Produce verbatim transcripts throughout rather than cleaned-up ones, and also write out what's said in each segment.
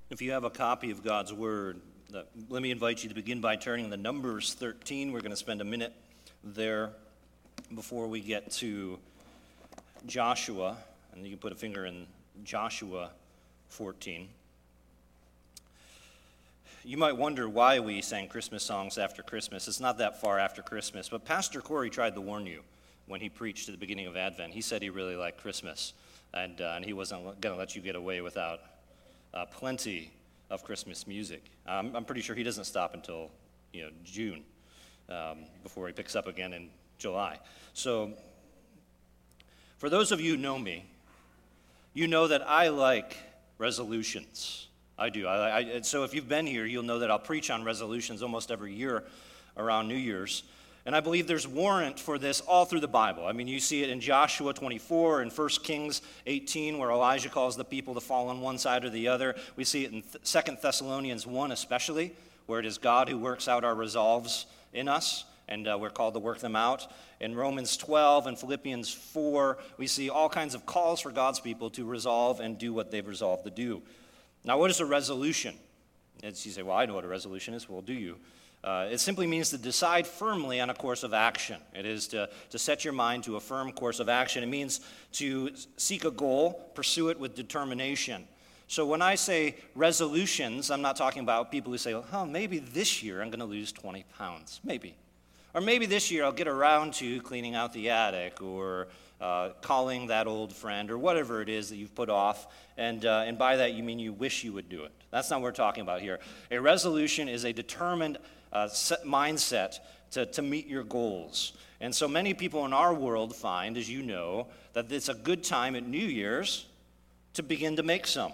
If you have a copy of God's Word, uh, let me invite you to begin by turning to Numbers thirteen. We're going to spend a minute there before we get to Joshua, and you can put a finger in Joshua fourteen. You might wonder why we sang Christmas songs after Christmas. It's not that far after Christmas, but Pastor Corey tried to warn you when he preached at the beginning of Advent. He said he really liked Christmas, and, uh, and he wasn't going to let you get away without Uh, plenty of Christmas music. Um, I'm pretty sure he doesn't stop until, you know, June, um, before he picks up again in July. So, for those of you who know me, you know that I like resolutions. I do. I, I, so if you've been here, you'll know that I'll preach on resolutions almost every year around New Year's. And I believe there's warrant for this all through the Bible. I mean, you see it in Joshua twenty-four and First Kings eighteen, where Elijah calls the people to fall on one side or the other. We see it in Second Thessalonians one especially, where it is God who works out our resolves in us, and uh, we're called to work them out. In Romans twelve and Philippians four, we see all kinds of calls for God's people to resolve and do what they've resolved to do. Now, what is a resolution? As you say, well, I know what a resolution is. Well, do you? Uh, it simply means to decide firmly on a course of action. It is to, to set your mind to a firm course of action. It means to seek a goal, pursue it with determination. So when I say resolutions, I'm not talking about people who say, oh, maybe this year I'm going to lose twenty pounds. Maybe. Or maybe this year I'll get around to cleaning out the attic or uh, calling that old friend or whatever it is that you've put off. And, uh, and by that you mean you wish you would do it. That's not what we're talking about here. A resolution is a determined Uh, set mindset to, to meet your goals. And so many people in our world find, as you know, that it's a good time at New Year's to begin to make some.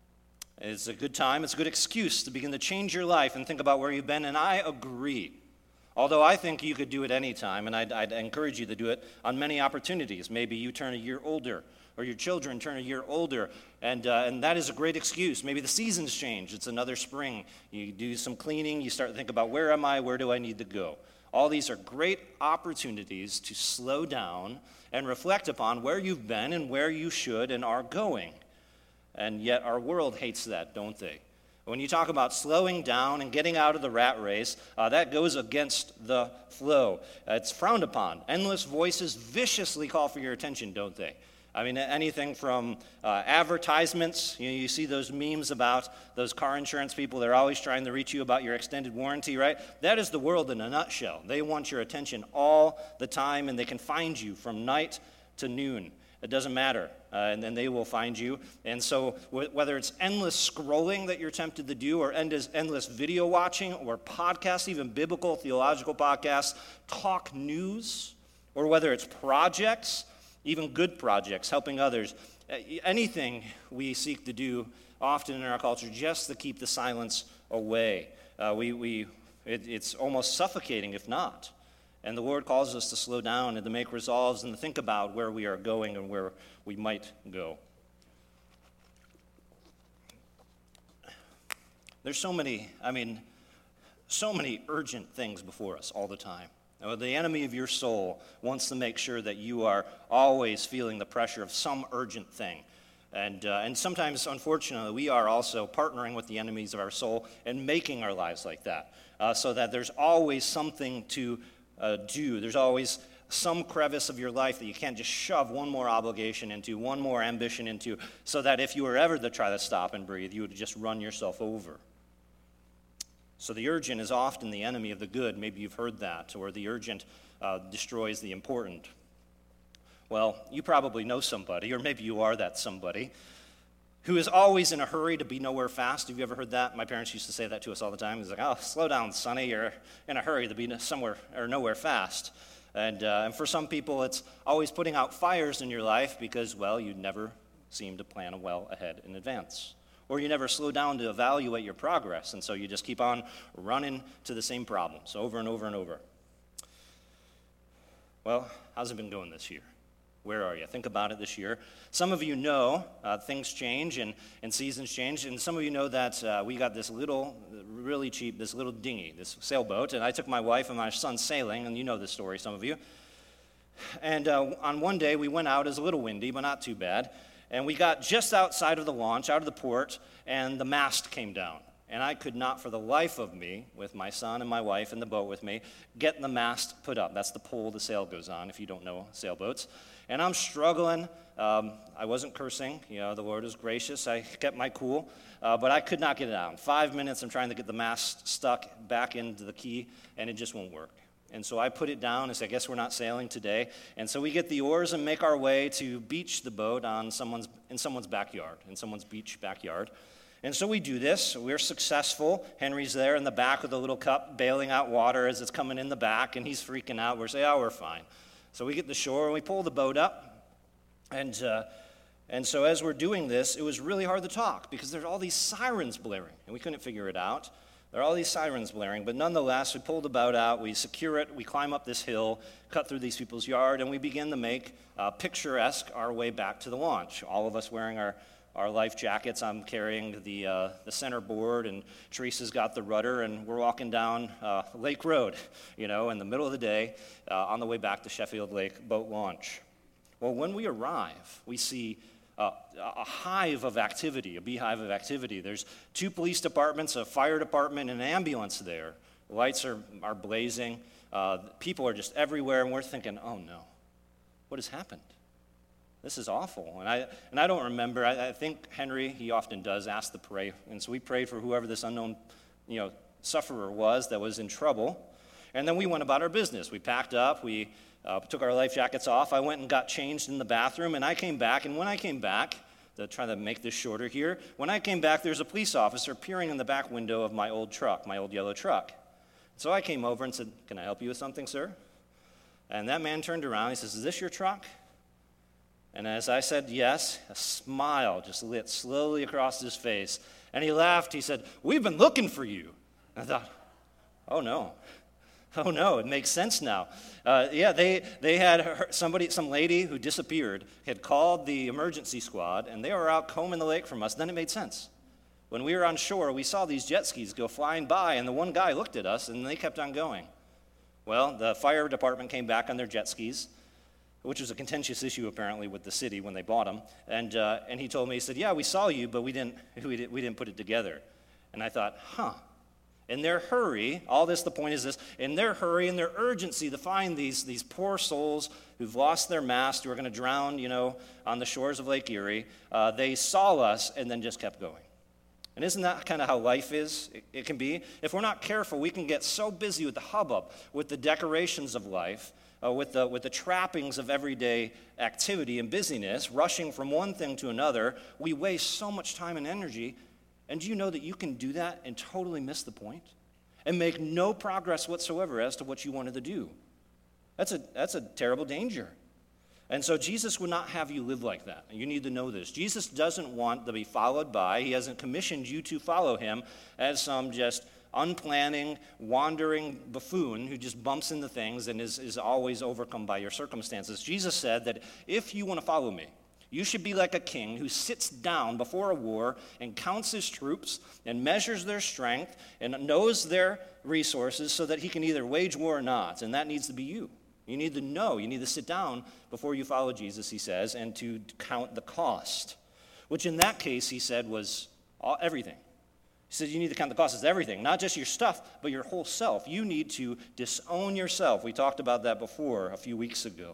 It's a good time, it's a good excuse to begin to change your life and think about where you've been, and I agree. Although I think you could do it any time, and I'd, I'd encourage you to do it on many opportunities. Maybe you turn a year older, or your children turn a year older, and uh, and that is a great excuse. Maybe the seasons change. It's another spring. You do some cleaning. You start to think about, where am I? Where do I need to go? All these are great opportunities to slow down and reflect upon where you've been and where you should and are going. And yet our world hates that, don't they? When you talk about slowing down and getting out of the rat race, uh, that goes against the flow. Uh, it's frowned upon. Endless voices viciously call for your attention, don't they? I mean, anything from uh, advertisements. You know, you see those memes about those car insurance people. They're always trying to reach you about your extended warranty, right? That is the world in a nutshell. They want your attention all the time, and they can find you from night to noon. It doesn't matter, uh, and then they will find you. And so w- whether it's endless scrolling that you're tempted to do, or endless, endless video watching, or podcasts, even biblical, theological podcasts, talk news, or whether it's projects, even good projects, helping others, anything we seek to do often in our culture just to keep the silence away. Uh, we, we, it, it's almost suffocating if not. And the Lord calls us to slow down and to make resolves and to think about where we are going and where we might go. There's so many, I mean, so many urgent things before us all the time. Now, the enemy of your soul wants to make sure that you are always feeling the pressure of some urgent thing. And uh, and sometimes, unfortunately, we are also partnering with the enemies of our soul and making our lives like that, uh, so that there's always something to uh, do. There's always some crevice of your life that you can't just shove one more obligation into, one more ambition into, so that if you were ever to try to stop and breathe, you would just run yourself over. So the urgent is often the enemy of the good. Maybe you've heard that. Or the urgent uh, destroys the important. Well, you probably know somebody, or maybe you are that somebody, who is always in a hurry to be nowhere fast. Have you ever heard that? My parents used to say that to us all the time. It's like, oh, slow down, Sonny. You're in a hurry to be somewhere or nowhere fast. And, uh, and for some people, it's always putting out fires in your life because, well, you never seem to plan well ahead in advance. Or you never slow down to evaluate your progress, and so you just keep on running to the same problems over and over and over. Well, how's it been going this year? Where are you? Think about it this year. Some of you know uh, things change and, and seasons change, and some of you know that uh, we got this little, really cheap, this little dinghy, this sailboat, and I took my wife and my son sailing, and you know this story, some of you. And uh, on one day, we went out, it was a little windy, but not too bad, And we got just outside of the launch, out of the port, and the mast came down. And I could not, for the life of me, with my son and my wife in the boat with me, get the mast put up. That's the pole the sail goes on, if you don't know sailboats. And I'm struggling. Um, I wasn't cursing. You know, the Lord was gracious. I kept my cool. Uh, but I could not get it out. In five minutes, I'm trying to get the mast stuck back into the key, and it just won't work. And so I put it down and said, I guess we're not sailing today. And so we get the oars and make our way to beach the boat on someone's in someone's backyard, in someone's beach backyard. And so we do this. We're successful. Henry's there in the back with a little cup bailing out water as it's coming in the back, and he's freaking out. We're saying, oh, we're fine. So we get to shore, and we pull the boat up. And uh, and so as we're doing this, it was really hard to talk because there's all these sirens blaring, and we couldn't figure it out. There are all these sirens blaring, but nonetheless, we pull the boat out, we secure it, we climb up this hill, cut through these people's yard, and we begin to make uh, picturesque our way back to the launch. All of us wearing our, our life jackets. I'm carrying the uh, the center board, and Teresa's got the rudder, and we're walking down uh, Lake Road, you know, in the middle of the day, uh, on the way back to Sheffield Lake boat launch. Well, when we arrive, we see Uh, a hive of activity, a beehive of activity. There's two police departments, a fire department, and an ambulance there. The lights are, are blazing. Uh, people are just everywhere, and we're thinking, oh no, what has happened? This is awful. And I and I don't remember. I, I think Henry, he often does ask to pray. And so we prayed for whoever this unknown, you know, sufferer was that was in trouble. And then we went about our business. We packed up. We Uh, took our life jackets off. I went and got changed in the bathroom, and I came back. And when I came back, to try to make this shorter here, when I came back, there's a police officer peering in the back window of my old truck, my old yellow truck. So I came over and said, "Can I help you with something, sir?" And that man turned around. He says, "Is this your truck?" And as I said yes, a smile just lit slowly across his face. And he laughed. He said, "We've been looking for you." And I thought, oh no. Oh no, it makes sense now. Uh, yeah, they they had her, somebody, some lady who disappeared, had called the emergency squad, and they were out combing the lake from us. Then it made sense. When we were on shore, we saw these jet skis go flying by, and the one guy looked at us, and they kept on going. Well, the fire department came back on their jet skis, which was a contentious issue apparently with the city when they bought them. And uh, and he told me, he said, "Yeah, we saw you, but we didn't we didn't, we didn't put it together." And I thought, huh. In their hurry, all this, the point is this, in their hurry and their urgency to find these, these poor souls who've lost their mast, who are going to drown, you know, on the shores of Lake Erie, uh, they saw us and then just kept going. And isn't that kind of how life is? It, it can be. If we're not careful, we can get so busy with the hubbub, with the decorations of life, uh, with the with the trappings of everyday activity and busyness, rushing from one thing to another, we waste so much time and energy. And do you know that you can do that and totally miss the point and make no progress whatsoever as to what you wanted to do? That's a, that's a terrible danger. And so Jesus would not have you live like that. You need to know this. Jesus doesn't want to be followed by, he hasn't commissioned you to follow him as some just unplanning, wandering buffoon who just bumps into things and is, is always overcome by your circumstances. Jesus said that if you want to follow me, you should be like a king who sits down before a war and counts his troops and measures their strength and knows their resources so that he can either wage war or not. And that needs to be you. You need to know. You need to sit down before you follow Jesus, he says, and to count the cost, which in that case, he said, was all, everything. He said you need to count the cost as everything, not just your stuff, but your whole self. You need to disown yourself. We talked about that before a few weeks ago.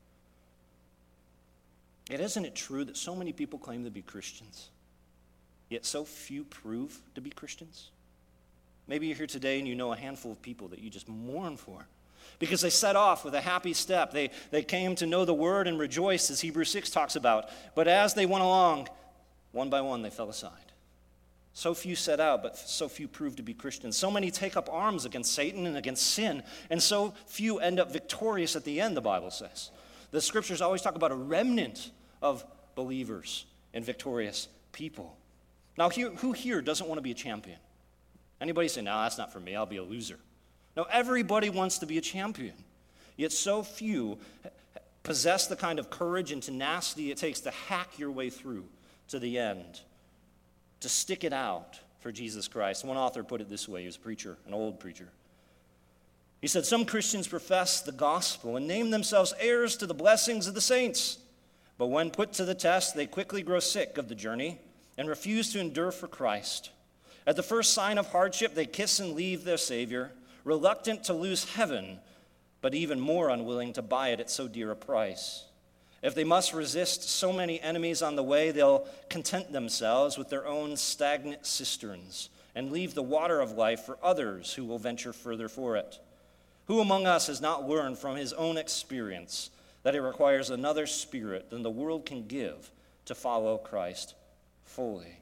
Yet isn't it true that so many people claim to be Christians, yet so few prove to be Christians? Maybe you're here today and you know a handful of people that you just mourn for because they set off with a happy step. They, they came to know the word and rejoiced, as Hebrews six talks about. But as they went along, one by one, they fell aside. So few set out, but so few prove to be Christians. So many take up arms against Satan and against sin, and so few end up victorious at the end, the Bible says. The scriptures always talk about a remnant of believers and victorious people. Now, who here doesn't want to be a champion? Anybody say, "No, that's not for me, I'll be a loser"? No, everybody wants to be a champion. Yet so few possess the kind of courage and tenacity it takes to hack your way through to the end, to stick it out for Jesus Christ. One author put it this way. He was a preacher, an old preacher. He said, "Some Christians profess the gospel and name themselves heirs to the blessings of the saints. But when put to the test, they quickly grow sick of the journey and refuse to endure for Christ. At the first sign of hardship, they kiss and leave their Savior, reluctant to lose heaven, but even more unwilling to buy it at so dear a price. If they must resist so many enemies on the way, they'll content themselves with their own stagnant cisterns and leave the water of life for others who will venture further for it. Who among us has not learned from his own experience that it requires another spirit than the world can give to follow Christ fully?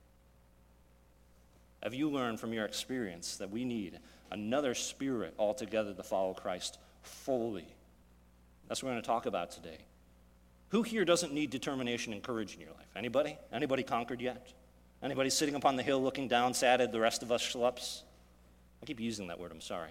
Have you learned from your experience that we need another spirit altogether to follow Christ fully? That's what we're going to talk about today. Who here doesn't need determination and courage in your life? Anybody? Anybody conquered yet? Anybody sitting upon the hill looking down sad at the rest of us schlups? I keep using that word, I'm sorry.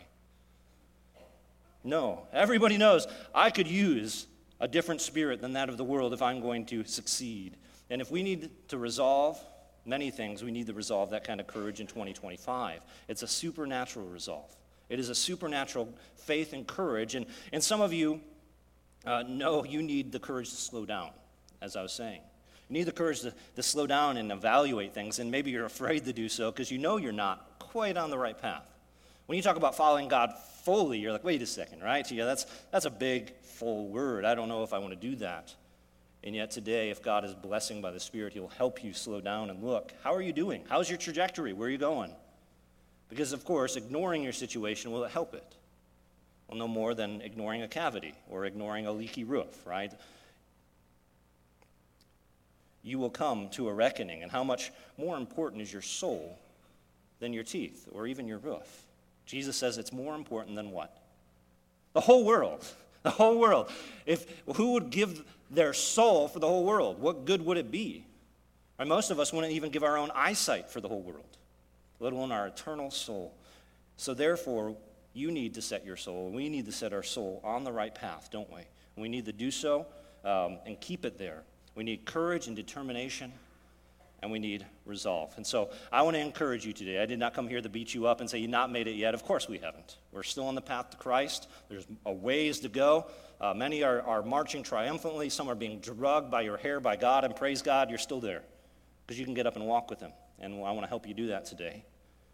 No, everybody knows I could use a different spirit than that of the world if I'm going to succeed. And if we need to resolve many things, we need to resolve that kind of courage in twenty twenty-five. It's a supernatural resolve. It is a supernatural faith and courage. And, and some of you uh, know you need the courage to slow down, as I was saying. You need the courage to, to slow down and evaluate things, and maybe you're afraid to do so because you know you're not quite on the right path. When you talk about following God fully, you're like, wait a second, right? Yeah, that's that's a big, full word. I don't know if I want to do that. And yet today, if God is blessing by the Spirit, he'll help you slow down and look. How are you doing? How's your trajectory? Where are you going? Because, of course, ignoring your situation, will it help it? Well, no more than ignoring a cavity or ignoring a leaky roof, right? You will come to a reckoning, and how much more important is your soul than your teeth or even your roof? Jesus says it's more important than what? The whole world. The whole world. If who would give their soul for the whole world? What good would it be? Right, most of us wouldn't even give our own eyesight for the whole world, let alone our eternal soul. So therefore, you need to set your soul, we need to set our soul on the right path, don't we? And we need to do so um, and keep it there. We need courage and determination, and we need resolve. And so I want to encourage you today. I did not come here to beat you up and say you've not made it yet. Of course we haven't. We're still on the path to Christ. There's a ways to go. Uh, many are, are marching triumphantly. Some are being drugged by your hair by God, and praise God, you're still there because you can get up and walk with him. And I want to help you do that today.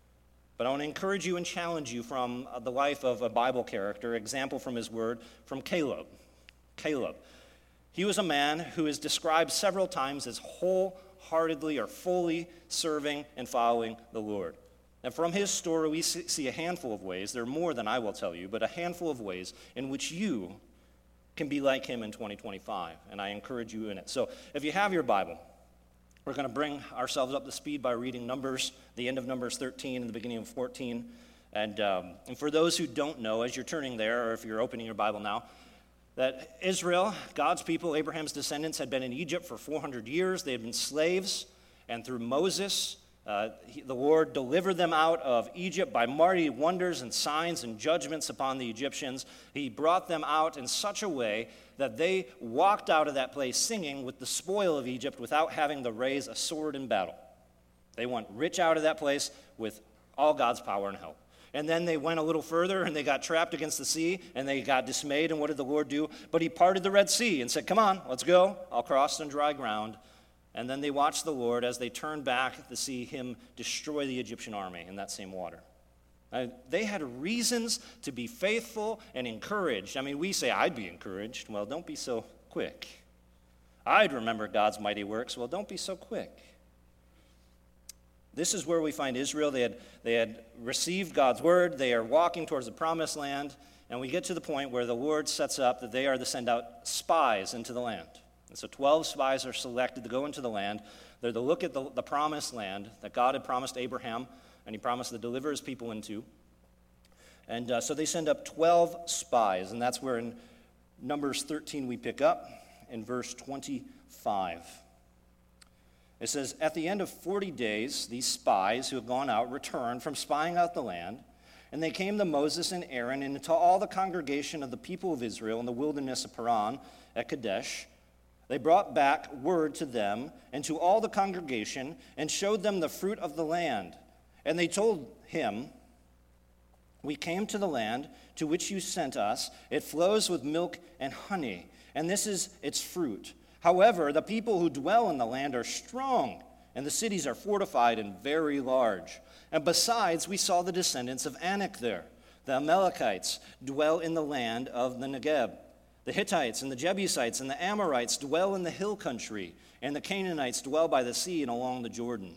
But I want to encourage you and challenge you from the life of a Bible character, example from his word, from Caleb. Caleb. He was a man who is described several times as wholeheartedly or fully serving and following the Lord. And from his story, we see a handful of ways, there are more than I will tell you, but a handful of ways in which you can be like him in twenty twenty-five, and I encourage you in it. So if you have your Bible, we're going to bring ourselves up to speed by reading Numbers, the end of Numbers thirteen and the beginning of fourteen. And, um, and for those who don't know, as you're turning there, or if you're opening your Bible now, that Israel, God's people, Abraham's descendants, had been in Egypt for four hundred years. They had been slaves, and through Moses, uh, he, the Lord delivered them out of Egypt by mighty wonders and signs and judgments upon the Egyptians. He brought them out in such a way that they walked out of that place singing with the spoil of Egypt without having to raise a sword in battle. They went rich out of that place with all God's power and help. And then they went a little further, and they got trapped against the sea, and they got dismayed, and what did the Lord do? But he parted the Red Sea and said, come on, let's go. I'll cross on dry ground. And then they watched the Lord as they turned back to see him destroy the Egyptian army in that same water. Now, they had reasons to be faithful and encouraged. I mean, we say, I'd be encouraged. Well, don't be so quick. I'd remember God's mighty works. Well, don't be so quick. This is where we find Israel. They had, they had received God's word. They are walking towards the promised land. And we get to the point where the Lord sets up that they are to send out spies into the land. And so twelve spies are selected to go into the land. They're to look at the, the promised land that God had promised Abraham, and he promised to deliver his people into. And uh, so they send up twelve spies, and that's where in Numbers thirteen we pick up in verse twenty-five. It says, at the end of forty days, these spies who have gone out returned from spying out the land, and they came to Moses and Aaron and to all the congregation of the people of Israel in the wilderness of Paran at Kadesh. They brought back word to them and to all the congregation and showed them the fruit of the land. And they told him, we came to the land to which you sent us. It flows with milk and honey, and this is its fruit. However, the people who dwell in the land are strong, and the cities are fortified and very large. And besides, we saw the descendants of Anak there. The Amalekites dwell in the land of the Negeb. The Hittites and the Jebusites and the Amorites dwell in the hill country, and the Canaanites dwell by the sea and along the Jordan.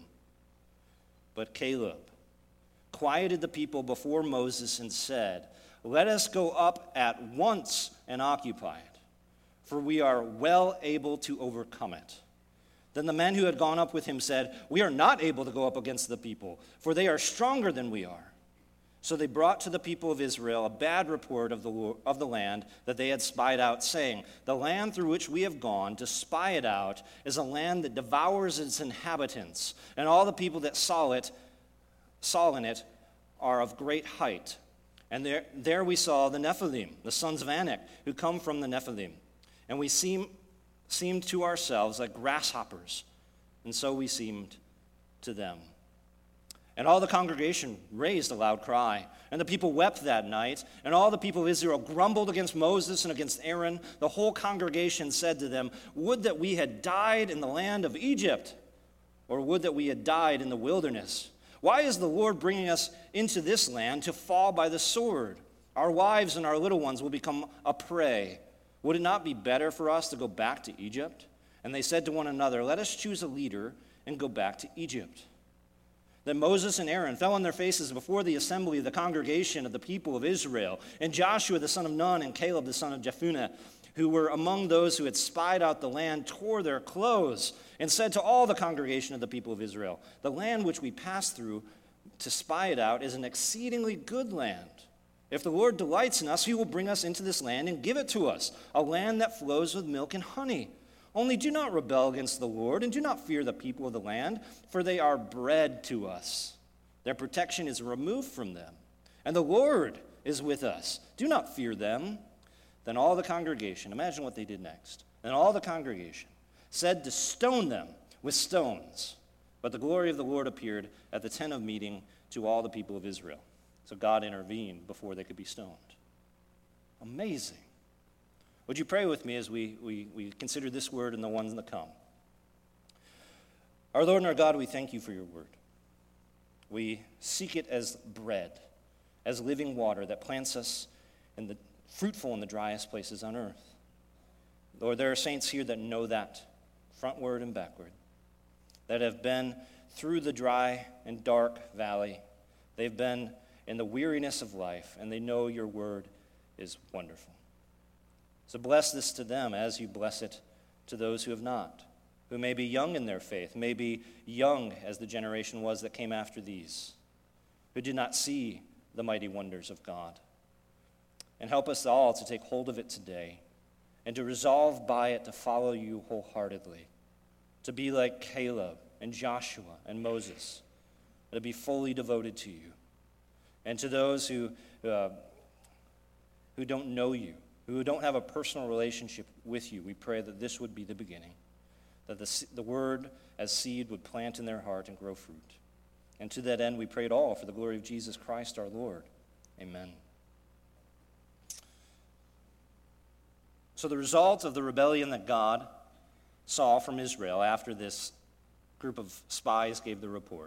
But Caleb quieted the people before Moses and said, "Let us go up at once and occupy it, for we are well able to overcome it." Then the men who had gone up with him said, "We are not able to go up against the people, for they are stronger than we are." So they brought to the people of Israel a bad report of the, of the land that they had spied out, saying, "The land through which we have gone to spy it out is a land that devours its inhabitants, and all the people that saw it, saw in it are of great height. And there, there we saw the Nephilim, the sons of Anak, who come from the Nephilim. And we seem, seemed to ourselves like grasshoppers, and so we seemed to them." And all the congregation raised a loud cry, and the people wept that night. And all the people of Israel grumbled against Moses and against Aaron. The whole congregation said to them, "Would that we had died in the land of Egypt, or would that we had died in the wilderness. Why is the Lord bringing us into this land to fall by the sword? Our wives and our little ones will become a prey. Would it not be better for us to go back to Egypt?" And they said to one another, "Let us choose a leader and go back to Egypt." Then Moses and Aaron fell on their faces before the assembly of the congregation of the people of Israel. And Joshua the son of Nun and Caleb the son of Jephunneh, who were among those who had spied out the land, tore their clothes and said to all the congregation of the people of Israel, "The land which we passed through to spy it out is an exceedingly good land. If the Lord delights in us, he will bring us into this land and give it to us, a land that flows with milk and honey. Only do not rebel against the Lord, and do not fear the people of the land, for they are bread to us. Their protection is removed from them, and the Lord is with us. Do not fear them." Then all the congregation, imagine what they did next. Then all the congregation said to stone them with stones. But the glory of the Lord appeared at the tent of meeting to all the people of Israel. So God intervened before they could be stoned. Amazing. Would you pray with me as we, we, we consider this word and the ones that come? Our Lord and our God, we thank you for your word. We seek it as bread, as living water that plants us in the fruitful in the driest places on earth. Lord, there are saints here that know that, frontward and backward, that have been through the dry and dark valley. They've been in the weariness of life, and they know your word is wonderful. So bless this to them as you bless it to those who have not, who may be young in their faith, may be young as the generation was that came after these, who did not see the mighty wonders of God. And help us all to take hold of it today and to resolve by it to follow you wholeheartedly, to be like Caleb and Joshua and Moses, to be fully devoted to you. And to those who, uh, who don't know you, who don't have a personal relationship with you, we pray that this would be the beginning, that the, the word as seed would plant in their heart and grow fruit. And to that end, we pray it all for the glory of Jesus Christ our Lord. Amen. So the result of the rebellion that God saw from Israel after this group of spies gave the report,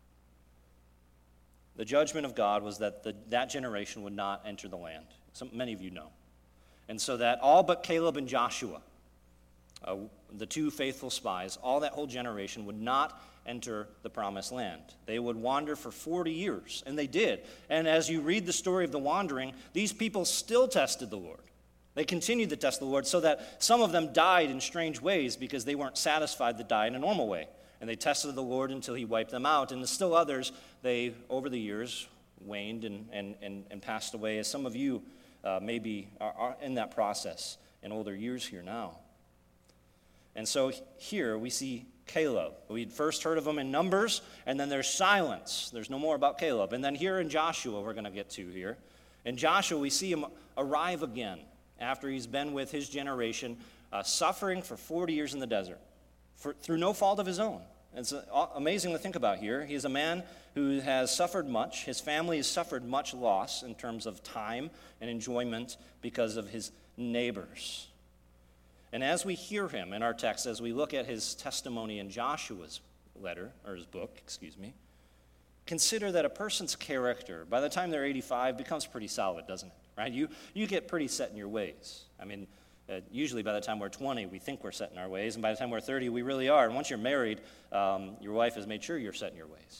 the judgment of God was that the, that generation would not enter the land. Some, many of you know. And so that all but Caleb and Joshua, uh, the two faithful spies, all that whole generation would not enter the promised land. They would wander for forty years, and they did. And as you read the story of the wandering, these people still tested the Lord. They continued to test the Lord so that some of them died in strange ways because they weren't satisfied to die in a normal way. And they tested the Lord until he wiped them out. And still others, they, over the years, waned and, and, and, and passed away, as some of you uh, maybe are, are in that process in older years here now. And so here we see Caleb. We'd first heard of him in Numbers, and then there's silence. There's no more about Caleb. And then here in Joshua, we're going to get to here. In Joshua, we see him arrive again after he's been with his generation, uh, suffering for forty years in the desert, for, through no fault of his own. It's amazing to think about here. He is a man who has suffered much. His family has suffered much loss in terms of time and enjoyment because of his neighbors. And as we hear him in our text, as we look at his testimony in Joshua's letter, or his book, excuse me, consider that a person's character, by the time they're eighty-five, becomes pretty solid, doesn't it? Right? You, you get pretty set in your ways. I mean, uh, usually by the time we're twenty, we think we're set in our ways, and by the time we're thirty, we really are. And once you're married, um, your wife has made sure you're set in your ways.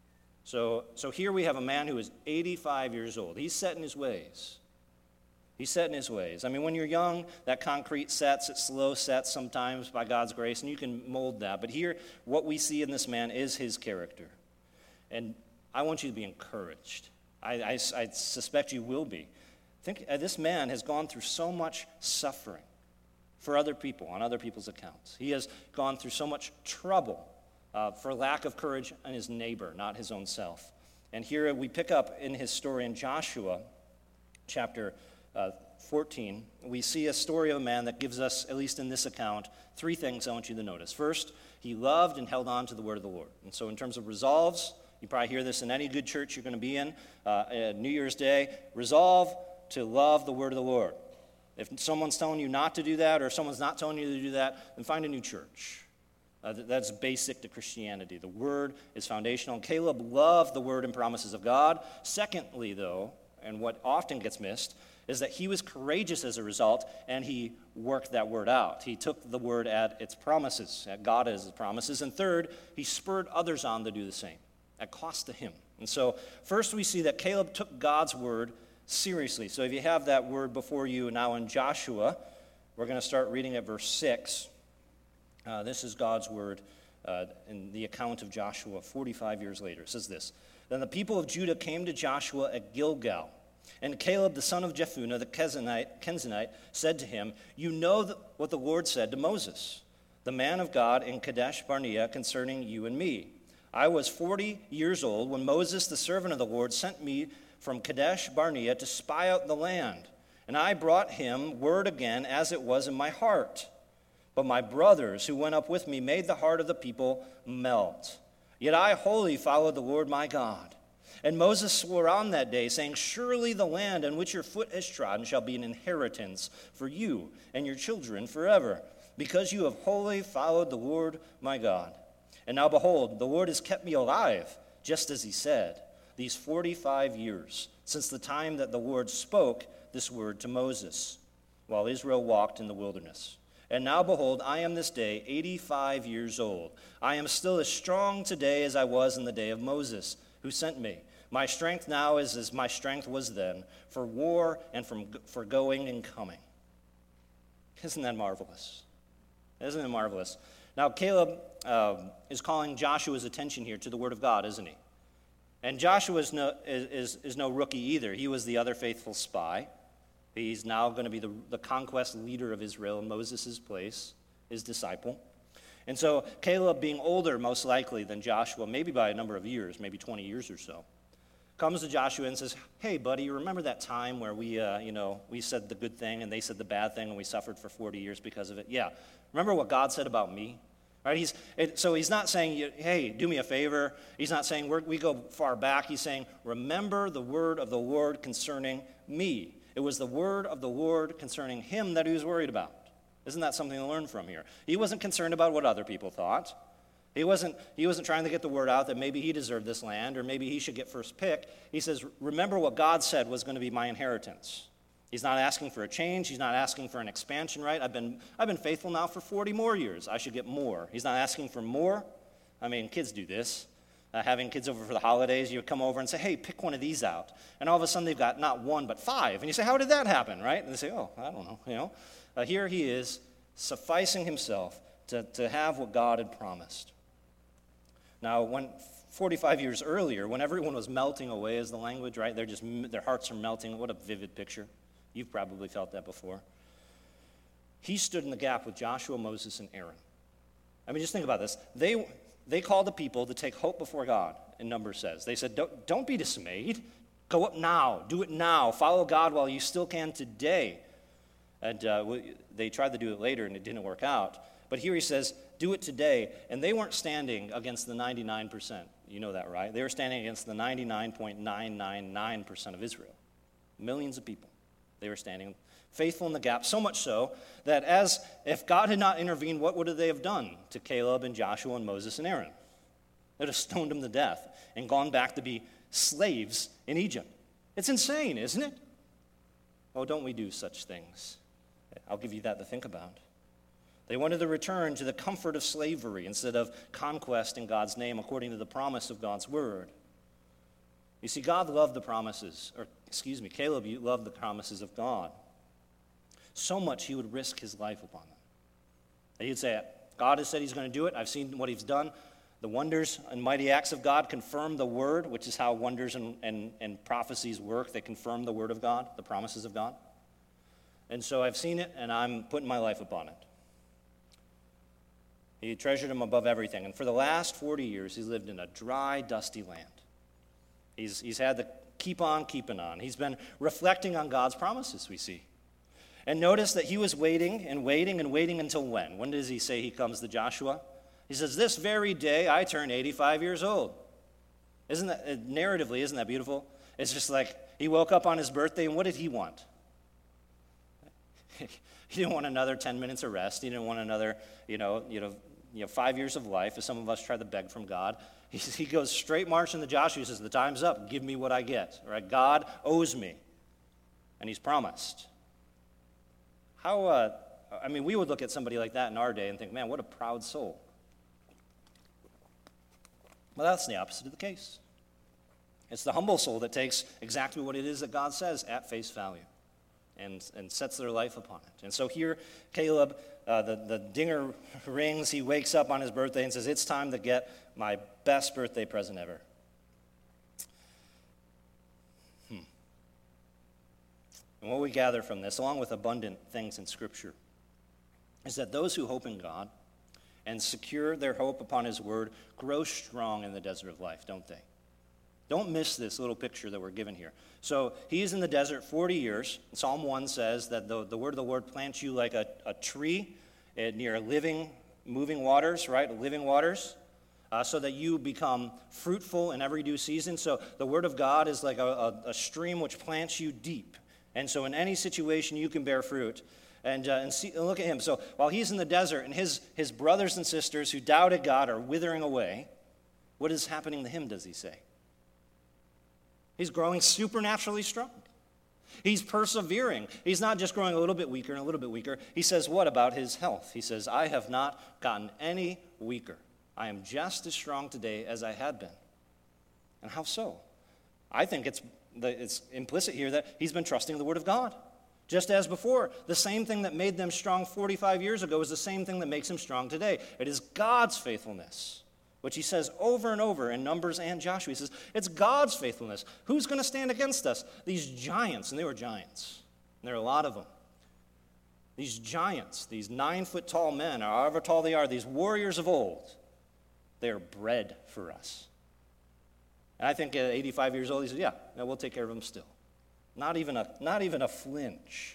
So, so here we have a man who is eighty-five years old. He's set in his ways. He's set in his ways. I mean, when you're young, that concrete sets, it slow sets sometimes by God's grace, and you can mold that. But here, what we see in this man is his character. And I want you to be encouraged. I, I, I suspect you will be. Think, uh, this man has gone through so much suffering for other people, on other people's accounts. He has gone through so much trouble uh, for lack of courage in his neighbor, not his own self. And here we pick up in his story in Joshua chapter uh, fourteen. We see a story of a man that gives us, at least in this account, three things I want you to notice. First, he loved and held on to the word of the Lord. And so in terms of resolves, you probably hear this in any good church you're going to be in, uh, New Year's Day, resolve to love the word of the Lord. If someone's telling you not to do that, or if someone's not telling you to do that, then find a new church. Uh, that's basic to Christianity. The word is foundational. And Caleb loved the word and promises of God. Secondly, though, and what often gets missed, is that he was courageous as a result, and he worked that word out. He took the word at its promises, at God as its promises. And third, he spurred others on to do the same, at cost to him. And so first we see that Caleb took God's word seriously. So if you have that word before you now in Joshua, we're going to start reading at verse six. Uh, this is God's word uh, in the account of Joshua forty-five years later. It says this: Then the people of Judah came to Joshua at Gilgal, and Caleb the son of Jephunneh the Kenizzite, Kenizzite said to him, You know th- what the Lord said to Moses, the man of God in Kadesh Barnea, concerning you and me. I was forty years old when Moses the servant of the Lord sent me from Kadesh Barnea to spy out the land, and I brought him word again as it was in my heart. But my brothers who went up with me made the heart of the people melt. Yet I wholly followed the Lord my God. And Moses swore on that day, saying, Surely the land on which your foot has trodden shall be an inheritance for you and your children forever, because you have wholly followed the Lord my God. And now behold, the Lord has kept me alive, just as he said, these forty-five years, since the time that the Lord spoke this word to Moses, while Israel walked in the wilderness. And now behold, I am this day eighty-five years old. I am still as strong today as I was in the day of Moses, who sent me. My strength now is as my strength was then, for war and from, for going and coming. Isn't that marvelous? Isn't it marvelous? Now, Caleb uh, is calling Joshua's attention here to the word of God, isn't he? And Joshua is no, is, is no rookie either. He was the other faithful spy. He's now going to be the, the conquest leader of Israel in Moses' place, his disciple. And so Caleb, being older most likely than Joshua, maybe by a number of years, maybe twenty years or so, comes to Joshua and says, Hey, buddy, you remember that time where we, uh, you know, we said the good thing and they said the bad thing and we suffered for forty years because of it? Yeah. Remember what God said about me? Right? He's it, so he's not saying, hey, do me a favor. He's not saying we're, we go far back. He's saying, remember the word of the Lord concerning me. It was the word of the Lord concerning him that he was worried about. Isn't that something to learn from here? He wasn't concerned about what other people thought. He wasn't, he wasn't trying to get the word out that maybe he deserved this land or maybe he should get first pick. He says, remember what God said was going to be my inheritance. He's not asking for a change. He's not asking for an expansion, right? I've been, I've been faithful now for forty more years. I should get more. He's not asking for more. I mean, kids do this. Uh, having kids over for the holidays, you come over and say, hey, pick one of these out. And all of a sudden they've got not one but five. And you say, how did that happen, right? And they say, oh, I don't know. You know, uh, here he is sufficing himself to, to have what God had promised. Now, when forty-five years earlier, when everyone was melting away as the language, right? They're just, their hearts are melting. What a vivid picture. You've probably felt that before. He stood in the gap with Joshua, Moses, and Aaron. I mean, just think about this. They they called the people to take hope before God, in Numbers says. They said, don't, don't be dismayed. Go up now. Do it now. Follow God while you still can today. And uh, they tried to do it later, and it didn't work out. But here he says, do it today. And they weren't standing against the ninety-nine percent. You know that, right? They were standing against the ninety-nine point nine nine nine percent of Israel. Millions of people. They were standing Faithful in the gap, so much so that as if God had not intervened, what would they have done to Caleb and Joshua and Moses and Aaron? They'd have stoned them to death and gone back to be slaves in Egypt. It's insane, isn't it? Oh, don't we do such things? I'll give you that to think about. They wanted to return to the comfort of slavery instead of conquest in God's name according to the promise of God's word. You see, God loved the promises, or excuse me, Caleb loved the promises of God. So much he would risk his life upon them. And he'd say, God has said he's going to do it. I've seen what he's done. The wonders and mighty acts of God confirm the word, which is how wonders and, and, and prophecies work. They confirm the word of God, the promises of God. And so I've seen it, and I'm putting my life upon it. He treasured him above everything. And for the last forty years, he's lived in a dry, dusty land. He's, he's had to keep on keeping on. He's been reflecting on God's promises, we see. And notice that he was waiting and waiting and waiting until when? When does he say he comes to Joshua? He says, this very day I turn eighty-five years old. Isn't that, narratively, isn't that beautiful? It's just like he woke up on his birthday, and what did he want? He didn't want another ten minutes of rest. He didn't want another, you know, you know, you know, five years of life, as some of us try to beg from God. He, he goes straight marching to Joshua. He says, the time's up. Give me what I get. All right? God owes me. And he's promised. How, uh, I mean, we would look at somebody like that in our day and think, man, what a proud soul. Well, that's the opposite of the case. It's the humble soul that takes exactly what it is that God says at face value and, and sets their life upon it. And so here, Caleb, uh, the, the dinger rings. He wakes up on his birthday and says, it's time to get my best birthday present ever. Hmm. And what we gather from this, along with abundant things in Scripture, is that those who hope in God and secure their hope upon his word grow strong in the desert of life, don't they? Don't miss this little picture that we're given here. So he's in the desert forty years. Psalm one says that the, the word of the Lord plants you like a, a tree near living, moving waters, right? Living waters, uh, so that you become fruitful in every due season. So the word of God is like a, a, a stream which plants you deep. And so in any situation you can bear fruit. And, uh, and, see, and look at him. So while he's in the desert and his, his brothers and sisters who doubted God are withering away, what is happening to him, does he say? He's growing supernaturally strong. He's persevering. He's not just growing a little bit weaker and a little bit weaker. He says what about his health? He says, I have not gotten any weaker. I am just as strong today as I had been. And how so? I think it's, it's implicit here that he's been trusting the word of God. Just as before, the same thing that made them strong forty-five years ago is the same thing that makes him strong today. It is God's faithfulness, which he says over and over in Numbers and Joshua. He says, it's God's faithfulness. Who's going to stand against us? These giants, and they were giants. And there are a lot of them. These giants, these nine-foot-tall men, or however tall they are, these warriors of old, they are bread for us. And I think at eighty-five years old, he says, yeah, no, we'll take care of them still. Not even a, not even a flinch.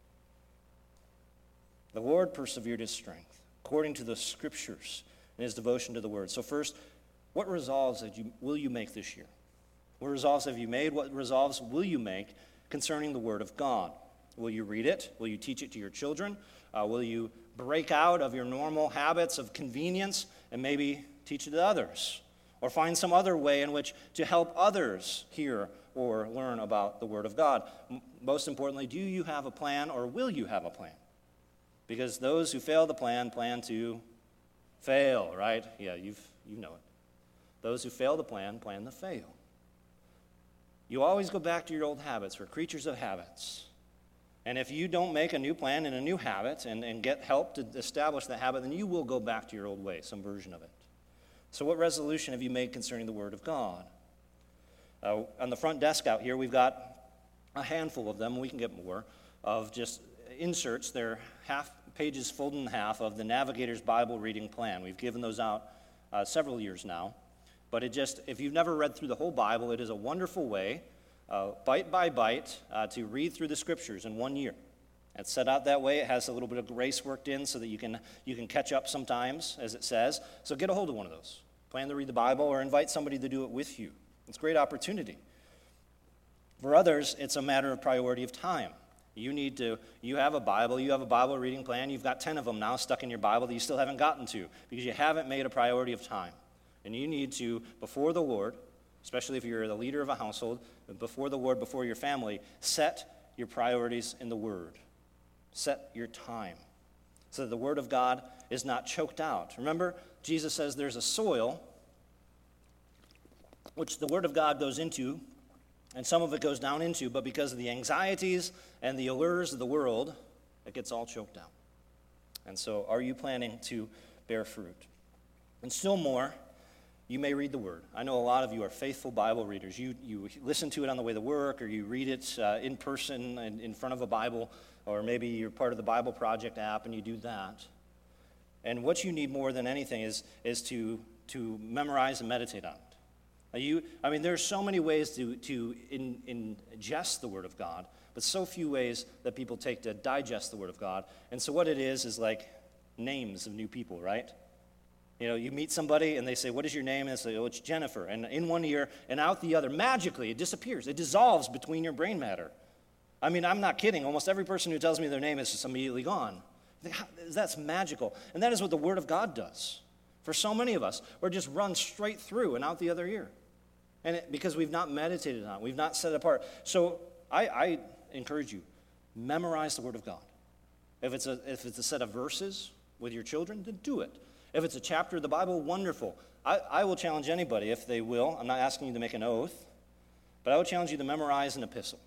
The Lord persevered his strength according to the Scriptures in his devotion to the Word. So first, what resolves that you, will you make this year? What resolves have you made? What resolves will you make concerning the Word of God? Will you read it? Will you teach it to your children? Uh, will you break out of your normal habits of convenience and maybe teach it to others? Or find some other way in which to help others hear or learn about the Word of God. Most importantly, do you have a plan or will you have a plan? Because those who fail the plan plan to fail, right? Yeah, you've, you know it. Those who fail the plan plan to fail. You always go back to your old habits. We're creatures of habits. And if you don't make a new plan and a new habit and, and get help to establish that habit, then you will go back to your old way, some version of it. So what resolution have you made concerning the Word of God? Uh, on the front desk out here, we've got a handful of them. We can get more of just inserts. They're half pages folded in half of the Navigator's Bible Reading Plan. We've given those out uh, several years now. But it just, if you've never read through the whole Bible, it is a wonderful way, uh, bite by bite, uh, to read through the Scriptures in one year. It's set out that way. It has a little bit of grace worked in so that you can you can catch up sometimes, as it says. So get a hold of one of those. Plan to read the Bible or invite somebody to do it with you. It's a great opportunity. For others, it's a matter of priority of time. You need to, you have a Bible, you have a Bible reading plan, you've got ten of them now stuck in your Bible that you still haven't gotten to because you haven't made a priority of time. And you need to, before the Lord, especially if you're the leader of a household, before the Lord, before your family, set your priorities in the Word. Set your time so that the Word of God is not choked out. Remember, Jesus says there's a soil which the Word of God goes into, and some of it goes down into, but because of the anxieties and the allures of the world, it gets all choked out. And so, are you planning to bear fruit? And still more, you may read the Word. I know a lot of you are faithful Bible readers. You you listen to it on the way to work, or you read it uh, in person in, in front of a Bible, or maybe you're part of the Bible Project app and you do that. And what you need more than anything is, is to, to memorize and meditate on it. You, I mean, there's so many ways to, to in, ingest the Word of God, but so few ways that people take to digest the Word of God. And so what it is is like names of new people, right? You know, you meet somebody and they say, what is your name? And they say, oh, it's Jennifer. And in one ear and out the other, magically, it disappears. It dissolves between your brain matter. I mean, I'm not kidding. Almost every person who tells me their name is just immediately gone. That's magical. And that is what the Word of God does. For so many of us, we're just run straight through and out the other ear. And it, because we've not meditated on it, we've not set it apart. So I, I encourage you, memorize the Word of God. If it's a if it's a set of verses with your children, then do it. If it's a chapter of the Bible, wonderful. I, I will challenge anybody, if they will. I'm not asking you to make an oath, but I will challenge you to memorize an epistle.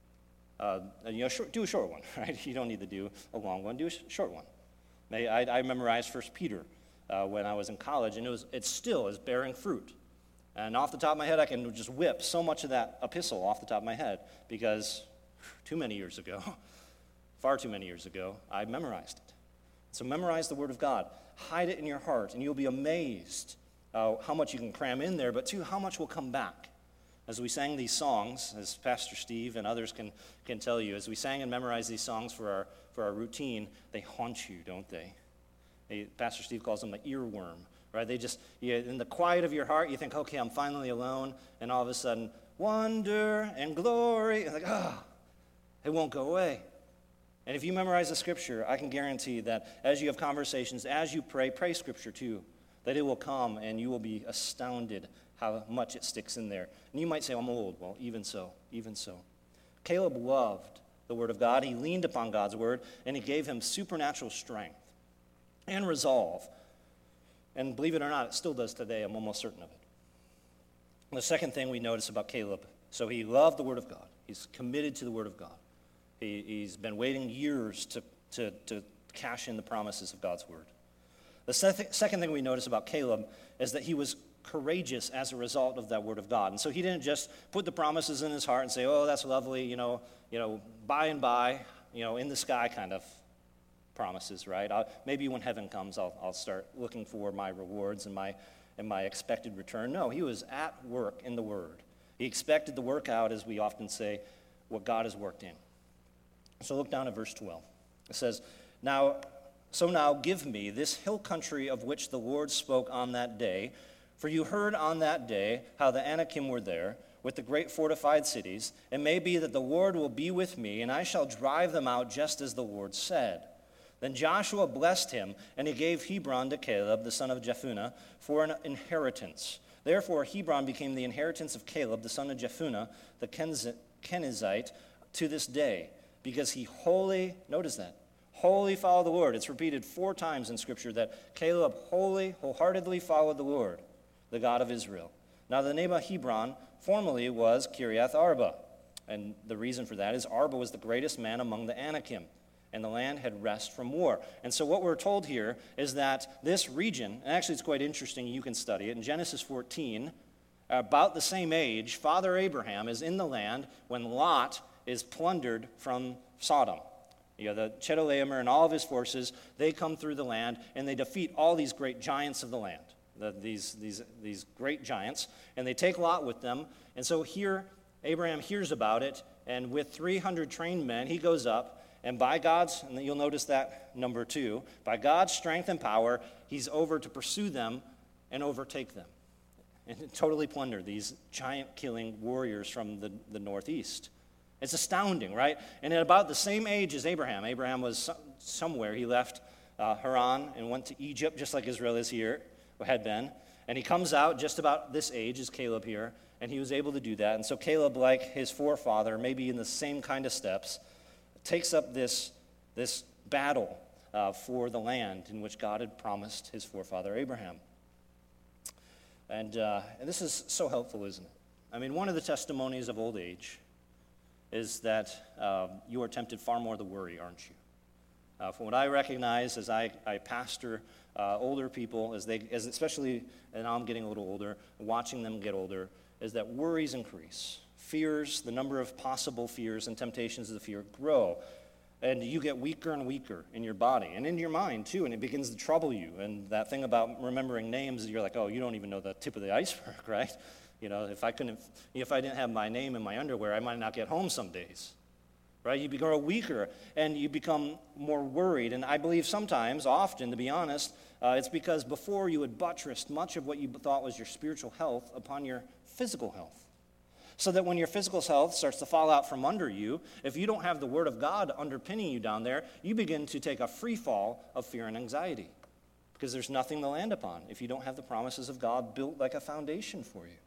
Uh, you know, short, do a short one, right? You don't need to do a long one. Do a sh- short one. I, I, I memorized First Peter uh, when I was in college, and it was it still is bearing fruit. And off the top of my head, I can just whip so much of that epistle off the top of my head because too many years ago, far too many years ago, I memorized it. So memorize the Word of God. Hide it in your heart, and you'll be amazed uh, how much you can cram in there, but too, how much will come back. As we sang these songs, as Pastor Steve and others can, can tell you, as we sang and memorized these songs for our, for our routine, they haunt you, don't they? they? Pastor Steve calls them the earworm. Right? They just, you, in the quiet of your heart, you think, okay, I'm finally alone, and all of a sudden, wonder and glory, and like, ah, oh, it won't go away. And if you memorize the Scripture, I can guarantee that as you have conversations, as you pray, pray Scripture too, that it will come, and you will be astounded how much it sticks in there. And you might say, I'm old. Well, even so, even so. Caleb loved the Word of God. He leaned upon God's Word, and he gave him supernatural strength and resolve. And believe it or not, it still does today. I'm almost certain of it. The second thing we notice about Caleb, so he loved the Word of God. He's committed to the Word of God. He, he's been waiting years to, to, to cash in the promises of God's Word. The sec- second thing we notice about Caleb is that he was courageous as a result of that Word of God. And so he didn't just put the promises in his heart and say, oh, that's lovely, you know, you know, by and by, you know, in the sky kind of promises, right? I'll, maybe when heaven comes, I'll, I'll start looking for my rewards and my and my expected return. No, he was at work in the Word. He expected to work out, as we often say, what God has worked in. So look down at verse twelve. It says, "Now, so now give me this hill country of which the Lord spoke on that day, for you heard on that day how the Anakim were there, with the great fortified cities. It may be that the Lord will be with me, and I shall drive them out just as the Lord said." Then Joshua blessed him, and he gave Hebron to Caleb, the son of Jephunneh, for an inheritance. Therefore Hebron became the inheritance of Caleb, the son of Jephunneh, the Kenizzite, to this day, because he wholly, notice that, wholly followed the Lord. It's repeated four times in Scripture that Caleb wholly, wholeheartedly followed the Lord, the God of Israel. Now the name of Hebron formerly was Kiriath Arba, and the reason for that is Arba was the greatest man among the Anakim, and the land had rest from war. And so what we're told here is that this region, and actually it's quite interesting, you can study it, in Genesis fourteen, about the same age, Father Abraham is in the land when Lot is plundered from Sodom. You know, the Chedorlaomer and all of his forces, they come through the land, and they defeat all these great giants of the land, the, these, these, these great giants, and they take Lot with them. And so here, Abraham hears about it, and with three hundred trained men, he goes up, and by God's, and you'll notice that number two, by God's strength and power, he's over to pursue them and overtake them and totally plunder these giant-killing warriors from the, the northeast. It's astounding, right? And at about the same age as Abraham, Abraham was somewhere. He left uh, Haran and went to Egypt, just like Israel is here, or had been. And he comes out just about this age as Caleb here, and he was able to do that. And so Caleb, like his forefather, maybe in the same kind of steps, takes up this, this battle uh, for the land in which God had promised his forefather Abraham. And, uh, and this is so helpful, isn't it? I mean, one of the testimonies of old age is that uh, you are tempted far more to worry, aren't you? Uh, from what I recognize as I, I pastor uh, older people, as they, as especially, and now I'm getting a little older, watching them get older, is that worries increase. Fears, the number of possible fears and temptations of the fear grow. And you get weaker and weaker in your body and in your mind, too, and it begins to trouble you. And that thing about remembering names, you're like, oh, you don't even know the tip of the iceberg, right? You know, if I couldn't, if I didn't have my name in my underwear, I might not get home some days, right? You become weaker, and you become more worried. And I believe sometimes, often, to be honest, uh, it's because before you had buttressed much of what you thought was your spiritual health upon your physical health. So that when your physical health starts to fall out from under you, if you don't have the Word of God underpinning you down there, you begin to take a free fall of fear and anxiety because there's nothing to land upon if you don't have the promises of God built like a foundation for you.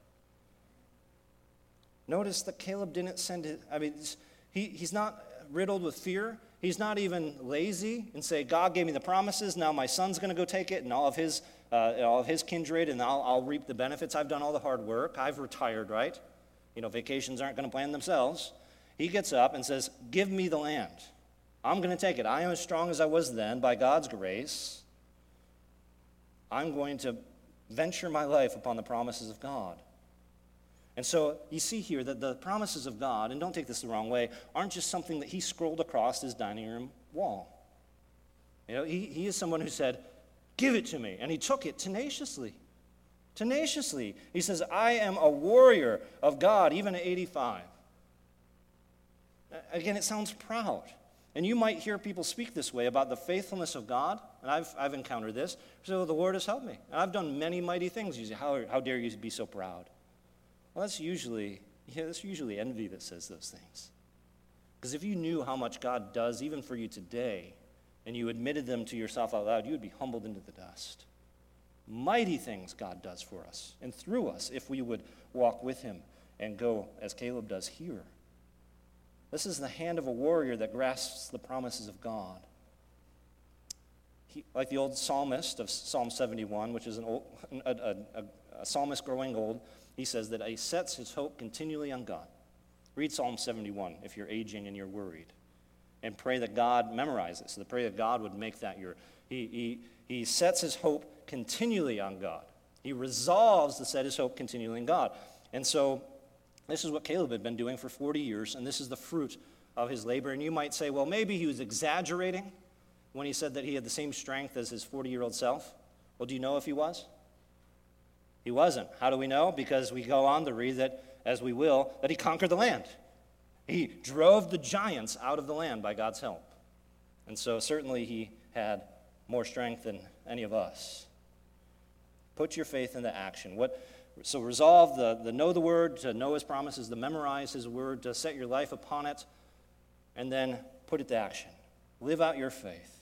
Notice that Caleb didn't send it, I mean, he, he's not riddled with fear. He's not even lazy and say, God gave me the promises, now my son's going to go take it and all of his uh, all of his kindred, and I'll, I'll reap the benefits. I've done all the hard work. I've retired, right? You know, vacations aren't going to plan themselves. He gets up and says, give me the land. I'm going to take it. I am as strong as I was then by God's grace. I'm going to venture my life upon the promises of God. And so you see here that the promises of God, and don't take this the wrong way, aren't just something that he scrolled across his dining room wall. You know, he, he is someone who said, give it to me. And he took it tenaciously. Tenaciously. He says, I am a warrior of God, even at eighty-five. Again, it sounds proud. And you might hear people speak this way about the faithfulness of God, and I've, I've encountered this. So the Lord has helped me. And I've done many mighty things. You say, how, how dare you be so proud? Well, that's usually, yeah, that's usually envy that says those things. Because if you knew how much God does, even for you today, and you admitted them to yourself out loud, you would be humbled into the dust. Mighty things God does for us and through us if we would walk with him and go as Caleb does here. This is the hand of a warrior that grasps the promises of God. He, like the old psalmist of Psalm seventy-one, which is an old, a, a, a, a psalmist growing old, he says that he sets his hope continually on God. Read Psalm seventy-one if you're aging and you're worried. And pray that God, memorize it, so that pray that God would make that your, he, he, he sets his hope continually on God. He resolves to set his hope continually in God. And so this is what Caleb had been doing for forty years, and this is the fruit of his labor. And you might say, well, maybe he was exaggerating when he said that he had the same strength as his forty-year-old self. Well, do you know if he was? He wasn't. How do we know? Because we go on to read that, as we will, that he conquered the land. He drove the giants out of the land by God's help. And so certainly he had more strength than any of us. Put your faith into action. What, so resolve the, the know the word, to know his promises, to memorize his word, to set your life upon it, and then put it to action. Live out your faith.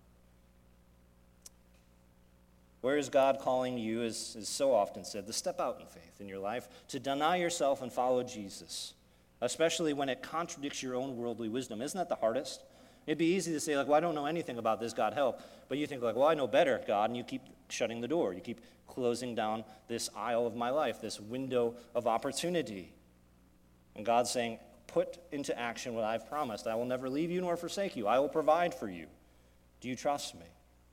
Where is God calling you, as is so often said, to step out in faith in your life, to deny yourself and follow Jesus, especially when it contradicts your own worldly wisdom? Isn't that the hardest? It'd be easy to say, like, well, I don't know anything about this, God help. But you think, like, well, I know better, God, and you keep shutting the door. You keep closing down this aisle of my life, this window of opportunity. And God's saying, put into action what I've promised. I will never leave you nor forsake you. I will provide for you. Do you trust me?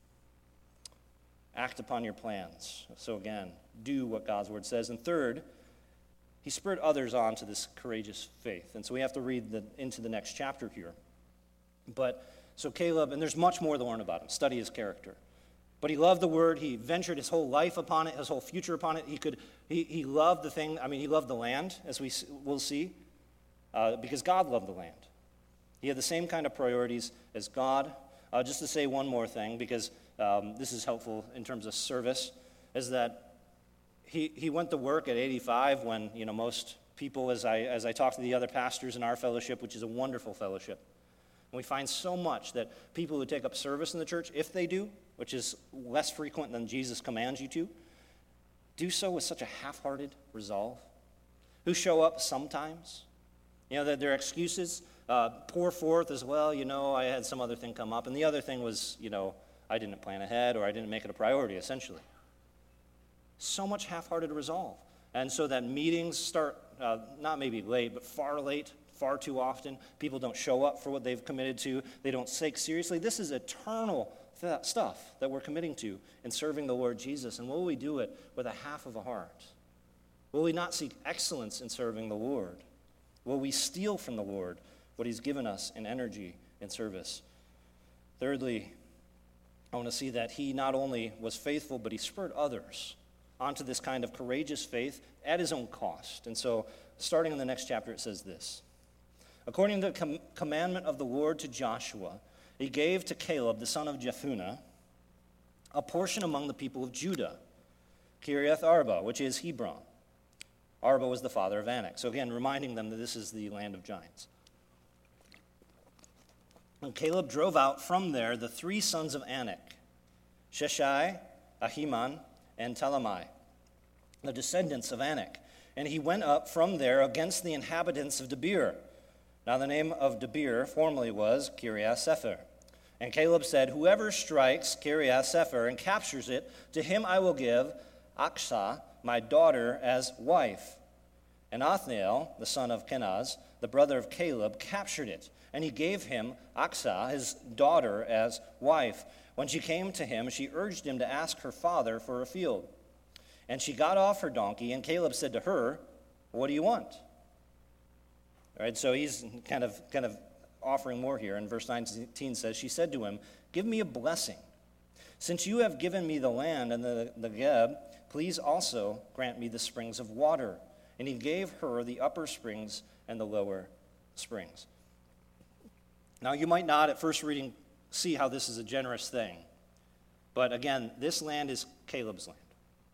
Act upon your plans. So again, do what God's word says. And third, he spurred others on to this courageous faith. And so we have to read the, into the next chapter here. But so Caleb, and there's much more to learn about him. Study his character. But he loved the word. He ventured his whole life upon it, his whole future upon it. He could. He, he loved the thing. I mean, he loved the land, as we will see, uh, because God loved the land. He had the same kind of priorities as God. Uh, just to say one more thing, because um, this is helpful in terms of service, is that he he went to work at eighty-five when, you know, most people as I, as I talk to the other pastors in our fellowship, which is a wonderful fellowship. And we find so much that people who take up service in the church, if they do, which is less frequent than Jesus commands you to, do so with such a half-hearted resolve, who show up sometimes. You know, that their excuses uh, pour forth as well, you know, I had some other thing come up, and the other thing was, you know, I didn't plan ahead or I didn't make it a priority, essentially. So much half-hearted resolve. And so that meetings start, uh, not maybe late, but far late, far too often. People don't show up for what they've committed to. They don't take seriously. This is eternal th- stuff that we're committing to in serving the Lord Jesus. And will we do it with a half of a heart? Will we not seek excellence in serving the Lord? Will we steal from the Lord what he's given us in energy and service? Thirdly, I want to see that he not only was faithful, but he spurred others onto this kind of courageous faith at his own cost. And so, starting in the next chapter, it says this. According to the com- commandment of the Lord to Joshua, he gave to Caleb, the son of Jephunneh, a portion among the people of Judah, Kiriath Arba, which is Hebron. Arba was the father of Anak. So again, reminding them that this is the land of giants. And Caleb drove out from there the three sons of Anak, Sheshai, Ahiman, and Talamai, the descendants of Anak. And he went up from there against the inhabitants of Debir. Now the name of Debir formerly was Kiriath Sepher. And Caleb said, whoever strikes Kiriath Sepher and captures it, to him I will give Achsah, my daughter, as wife. And Othniel, the son of Kenaz, the brother of Caleb, captured it. And he gave him Achsah, his daughter, as wife. When she came to him, she urged him to ask her father for a field. And she got off her donkey, and Caleb said to her, what do you want? All right, so he's kind of, kind of offering more here. And verse nineteen says, she said to him, give me a blessing. Since you have given me the land and the, the Geb, please also grant me the springs of water. And he gave her the upper springs and the lower springs. Now, you might not at first reading see how this is a generous thing. But again, this land is Caleb's land.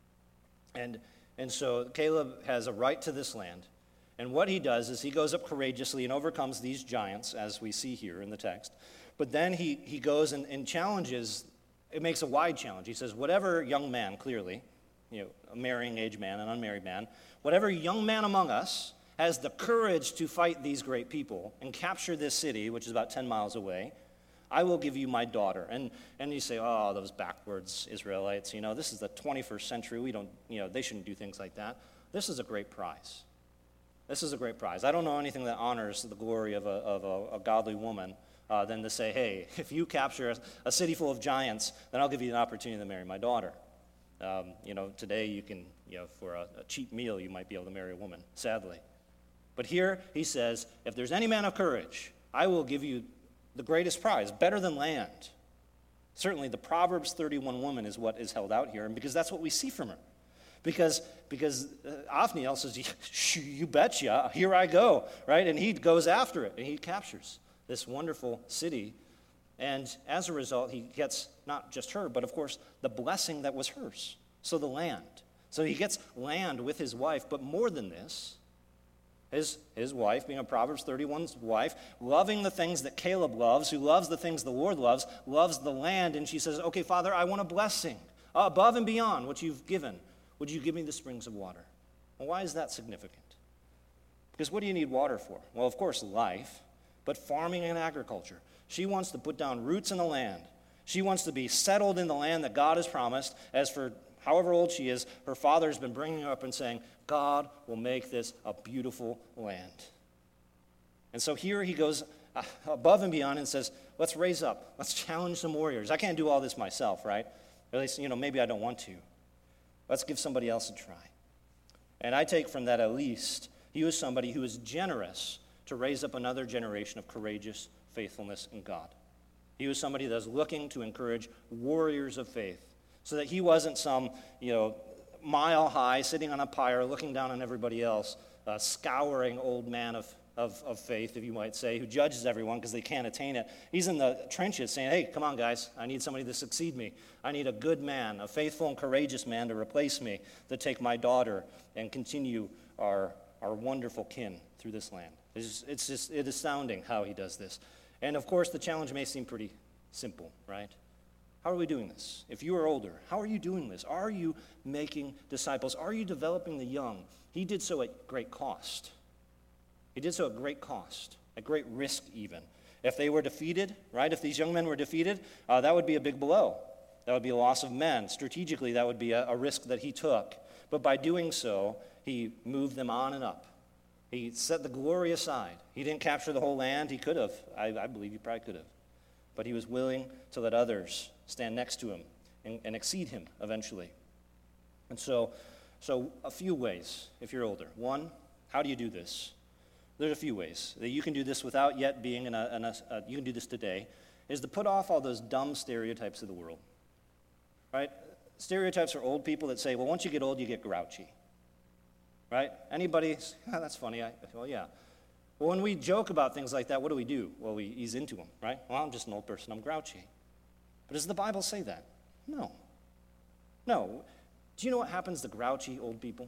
And, and so Caleb has a right to this land. And what he does is he goes up courageously and overcomes these giants, as we see here in the text. But then he, he goes and, and challenges, it makes a wide challenge. He says, whatever young man, clearly, you know, a marrying age man, an unmarried man, whatever young man among us has the courage to fight these great people and capture this city, which is about ten miles away, I will give you my daughter. And and you say, oh, those backwards Israelites, you know, this is the twenty-first century. We don't, you know, they shouldn't do things like that. This is a great prize. This is a great prize. I don't know anything that honors the glory of a, of a, a godly woman uh, than to say, hey, if you capture a, a city full of giants, then I'll give you an opportunity to marry my daughter. Um, you know, today you can, you know, for a, a cheap meal, you might be able to marry a woman, sadly. But here he says, if there's any man of courage, I will give you the greatest prize, better than land. Certainly the Proverbs thirty-one woman is what is held out here, and because that's what we see from her. Because, because uh, Othniel says, you betcha, here I go, right? And he goes after it, and he captures this wonderful city. And as a result, he gets not just her, but of course, the blessing that was hers. So the land. So he gets land with his wife, but more than this, his, his wife, being a Proverbs thirty-one's wife, loving the things that Caleb loves, who loves the things the Lord loves, loves the land, and she says, okay, Father, I want a blessing above and beyond what you've given. Would you give me the springs of water? Well, why is that significant? Because what do you need water for? Well, of course, life, but farming and agriculture. She wants to put down roots in the land. She wants to be settled in the land that God has promised. As for however old she is, her father has been bringing her up and saying, God will make this a beautiful land. And so here he goes above and beyond and says, let's raise up. Let's challenge some warriors. I can't do all this myself, right? Or at least, you know, maybe I don't want to. Let's give somebody else a try. And I take from that at least he was somebody who was generous to raise up another generation of courageous faithfulness in God. He was somebody that was looking to encourage warriors of faith so that he wasn't some, you know, mile high, sitting on a pyre, looking down on everybody else, uh, scouring old man of, of, of faith, if you might say, who judges everyone because they can't attain it. He's in the trenches saying, hey, come on, guys, I need somebody to succeed me. I need a good man, a faithful and courageous man to replace me, to take my daughter and continue our, our wonderful kin through this land. It's just, it's just it's astounding how he does this. And of course, the challenge may seem pretty simple, right? How are we doing this? If you are older, how are you doing this? Are you making disciples? Are you developing the young? He did so at great cost. He did so at great cost, at great risk even. If they were defeated, right, if these young men were defeated, uh, that would be a big blow. That would be a loss of men. Strategically, that would be a, a risk that he took. But by doing so, he moved them on and up. He set the glory aside. He didn't capture the whole land. He could have. I, I believe he probably could have. But he was willing to let others stand next to him and, and exceed him eventually. And so, so a few ways, if you're older. One, how do you do this? There's a few ways that you can do this without yet being in a, in a uh, you can do this today, is to put off all those dumb stereotypes of the world. Right? Stereotypes are old people that say, well, once you get old, you get grouchy. Right? Anybody, oh, that's funny. I, well, yeah. Well, when we joke about things like that, what do we do? Well, we ease into them, right? Well, I'm just an old person. I'm grouchy. But does the Bible say that? No. No. Do you know what happens to grouchy old people?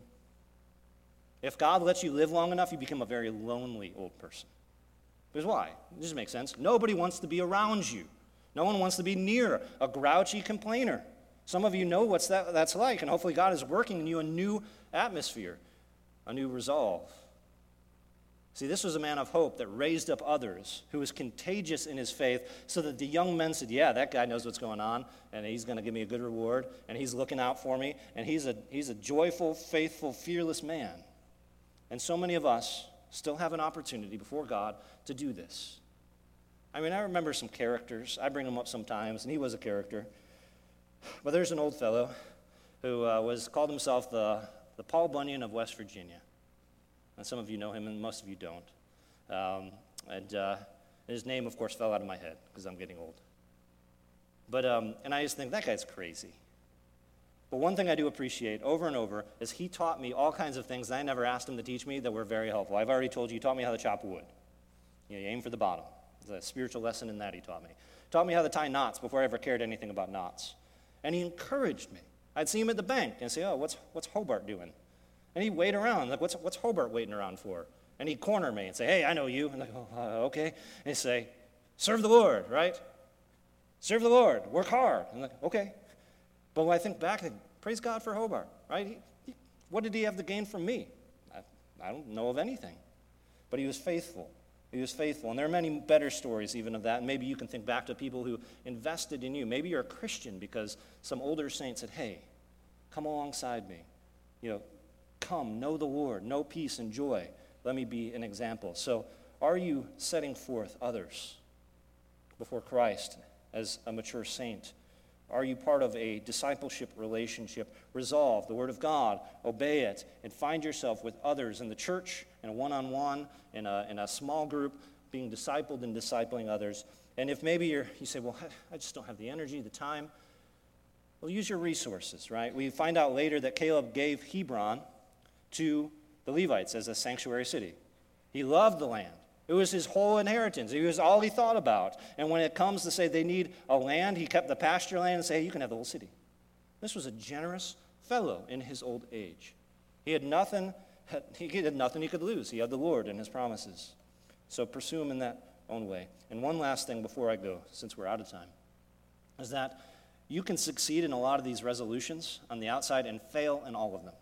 If God lets you live long enough, you become a very lonely old person. Because why? It just makes sense. Nobody wants to be around you. No one wants to be near a grouchy complainer. Some of you know what that, that's like, and hopefully God is working in you a new atmosphere, a new resolve. See, this was a man of hope that raised up others, who was contagious in his faith, so that the young men said, yeah, that guy knows what's going on, and he's going to give me a good reward, and he's looking out for me, and he's a, he's a joyful, faithful, fearless man. And so many of us still have an opportunity before God to do this. I mean, I remember some characters. I bring them up sometimes, and he was a character. But there's an old fellow who uh, was called himself the, the Paul Bunyan of West Virginia. And some of you know him, and most of you don't. Um, and uh, his name, of course, fell out of my head because I'm getting old. But um, and I just think, that guy's crazy. But one thing I do appreciate over and over is he taught me all kinds of things that I never asked him to teach me that were very helpful. I've already told you, he taught me how to chop wood. You know, you aim for the bottom. There's a spiritual lesson in that he taught me. He taught me how to tie knots before I ever cared anything about knots. And he encouraged me. I'd see him at the bank and say, oh, what's what's Hobart doing? And he'd wait around, like, what's what's Hobart waiting around for? And he'd corner me and say, hey, I know you. And I go, oh, uh, okay. And he'd say, serve the Lord, right? Serve the Lord, work hard. And I'm like, okay. But when I think back, I think, praise God for Hobart, right? He, he, what did he have to gain from me? I, I don't know of anything. But he was faithful. He was faithful. And there are many better stories even of that. And maybe you can think back to people who invested in you. Maybe you're a Christian because some older saint said, hey, come alongside me. You know, come, know the Lord, know peace and joy. Let me be an example. So are you setting forth others before Christ as a mature saint? Are you part of a discipleship relationship? Resolve the Word of God, obey it, and find yourself with others in the church, in a one-on-one, in a, in a small group, being discipled and discipling others. And if maybe you're, you say, well, I just don't have the energy, the time, well, use your resources, right? We find out later that Caleb gave Hebron to the Levites as a sanctuary city. He loved the land. It was his whole inheritance. It was all he thought about. And when it comes to say they need a land, he kept the pasture land and say, hey, you can have the whole city. This was a generous fellow in his old age. He had nothing, he had nothing he could lose. He had the Lord and his promises. So pursue him in that own way. And one last thing before I go, since we're out of time, is that you can succeed in a lot of these resolutions on the outside and fail in all of them.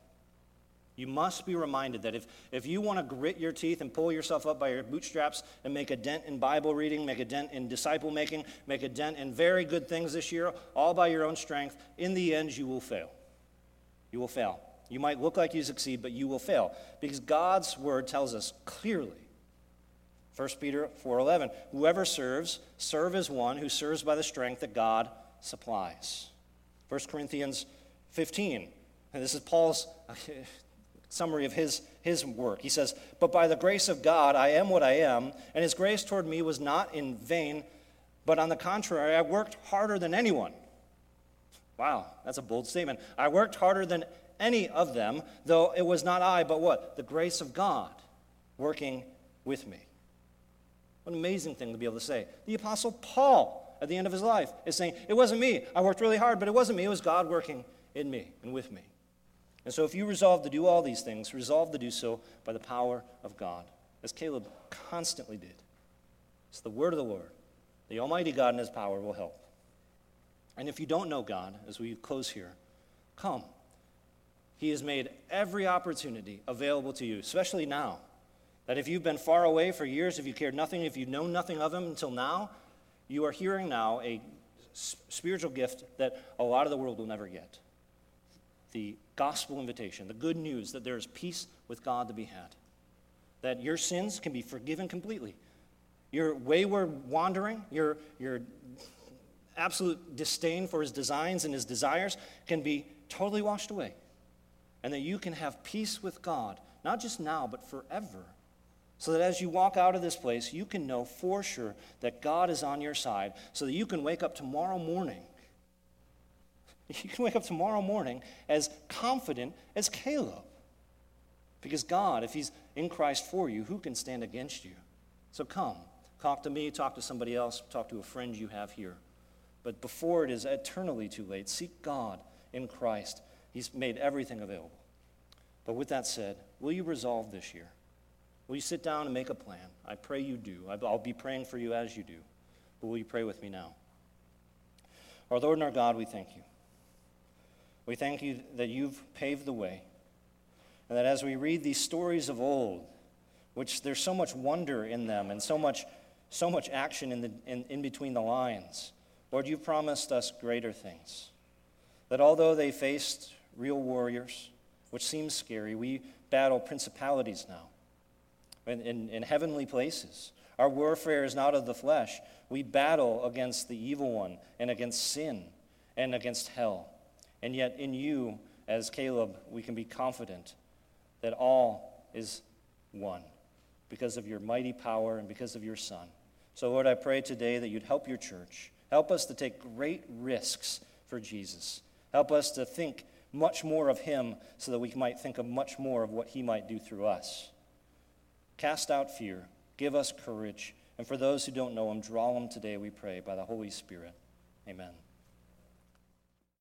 You must be reminded that if, if you want to grit your teeth and pull yourself up by your bootstraps and make a dent in Bible reading, make a dent in disciple making, make a dent in very good things this year, all by your own strength, in the end you will fail. You will fail. You might look like you succeed, but you will fail. Because God's word tells us clearly, First Peter four eleven, whoever serves, serve as one who serves by the strength that God supplies. First Corinthians fifteen, and this is Paul's summary of his, his work. He says, but by the grace of God, I am what I am, and his grace toward me was not in vain, but on the contrary, I worked harder than anyone. Wow, that's a bold statement. I worked harder than any of them, though it was not I, but what? The grace of God working with me. What an amazing thing to be able to say. The Apostle Paul, at the end of his life, is saying, it wasn't me. I worked really hard, but it wasn't me. It was God working in me and with me. And so if you resolve to do all these things, resolve to do so by the power of God, as Caleb constantly did. It's the word of the Lord. The Almighty God in his power will help. And if you don't know God, as we close here, come. He has made every opportunity available to you, especially now. That if you've been far away for years, if you cared nothing, if you've known nothing of him until now, you are hearing now a spiritual gift that a lot of the world will never get. The gospel invitation, the good news that there is peace with God to be had. That your sins can be forgiven completely. Your wayward wandering, your, your absolute disdain for his designs and his desires can be totally washed away. And that you can have peace with God, not just now, but forever. So that as you walk out of this place, you can know for sure that God is on your side, so that you can wake up tomorrow morning. You can wake up tomorrow morning as confident as Caleb. Because God, if he's in Christ for you, who can stand against you? So come, talk to me, talk to somebody else, talk to a friend you have here. But before it is eternally too late, seek God in Christ. He's made everything available. But with that said, will you resolve this year? Will you sit down and make a plan? I pray you do. I'll be praying for you as you do. But will you pray with me now? Our Lord and our God, we thank you. We thank you that you've paved the way, and that as we read these stories of old, which there's so much wonder in them and so much, so much action in, the, in, in between the lines, Lord, you've promised us greater things. That although they faced real warriors, which seems scary, we battle principalities now in, in, in heavenly places. Our warfare is not of the flesh. We battle against the evil one and against sin and against hell. And yet in you, as Caleb, we can be confident that all is one because of your mighty power and because of your Son. So Lord, I pray today that you'd help your church. Help us to take great risks for Jesus. Help us to think much more of him so that we might think of much more of what he might do through us. Cast out fear. Give us courage. And for those who don't know him, draw them today, we pray, by the Holy Spirit. Amen.